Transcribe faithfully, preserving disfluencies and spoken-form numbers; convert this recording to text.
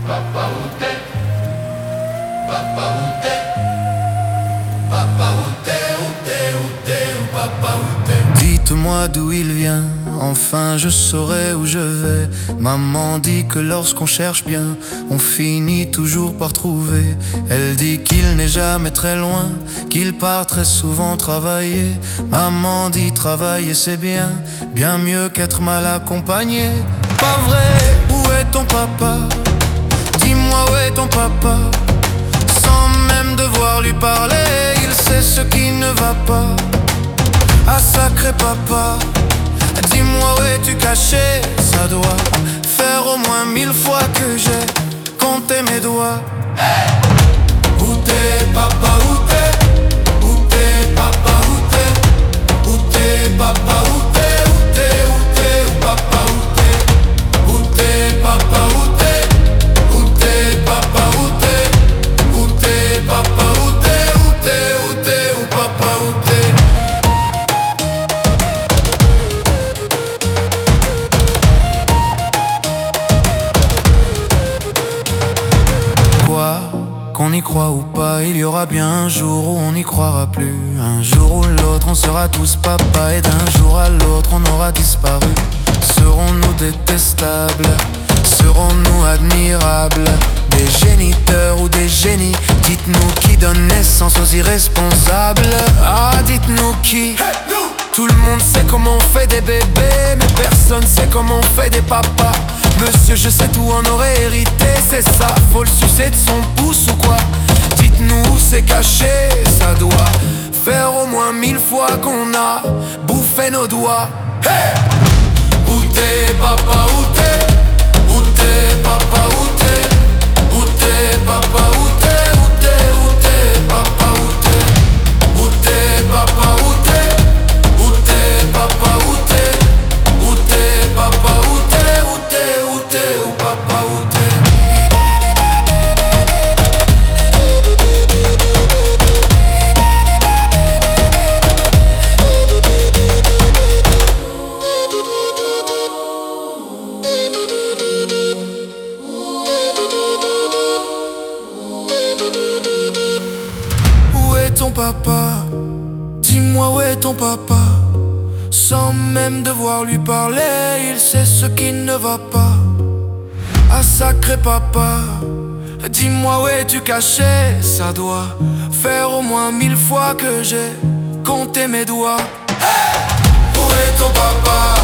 Papa où t'es? Papa où t'es? Papa où t'es? Où t'es? Où t'es? Où papa où t'es? Dites-moi d'où il vient, enfin je saurai où je vais. Maman dit que lorsqu'on cherche bien, on finit toujours par trouver. Elle dit qu'il n'est jamais très loin, qu'il part très souvent travailler. Maman dit travailler c'est bien, bien mieux qu'être mal accompagné. Pas vrai, où est ton papa? Dis-moi où est ton papa? Sans même devoir lui parler, il sait ce qui ne va pas. Ah sacré papa, dis-moi où es-tu caché? Ça doit faire au moins mille fois que j'ai compté mes doigts. Hey! Où t'es papa, où t'es? Où t'es papa, où t'es? Où t'es papa, où t'es? Où t'es, où t'es, où papa, où t'es? Où t'es papa, où t'es? Où t'es papa, où t'es? Où t'es papa, où t'es? Où t'es, où t'es, où papa, où t'es? Qu'on y croit ou pas, il y aura bien un jour où on n'y croira plus. Un jour ou l'autre on sera tous papa, et d'un jour à l'autre on aura disparu. Serons-nous détestables? Serons-nous admirables? Des géniteurs ou des génies? Dites-nous qui donne naissance aux irresponsables. Ah dites-nous qui? Hey, nous! Tout le monde sait comment on fait des bébés, mais personne sait comment on fait des papas. Monsieur, je sais tout en aurait hérité, c'est ça. Faut le sucer de son pouce ou quoi? Dites-nous où c'est caché, ça doit faire au moins mille fois qu'on a bouffé nos doigts. Hey! Où t'es papa, où t'es? Où t'es papa, où t'es? Où t'es papa, où t'es? Où t'es, où t'es papa, où t'es? Où t'es papa, où t'es? Où t'es papa, où t'es? Où t'es papa, où t'es? Où t'es, où t'es, où papa, où t'es? Où est ton papa? Dis-moi où est ton papa? Sans même devoir lui parler, il sait ce qui ne va pas. Ah sacré papa, dis-moi où es-tu caché? Ça doit faire au moins mille fois que j'ai compté mes doigts. Hey! Où est ton papa?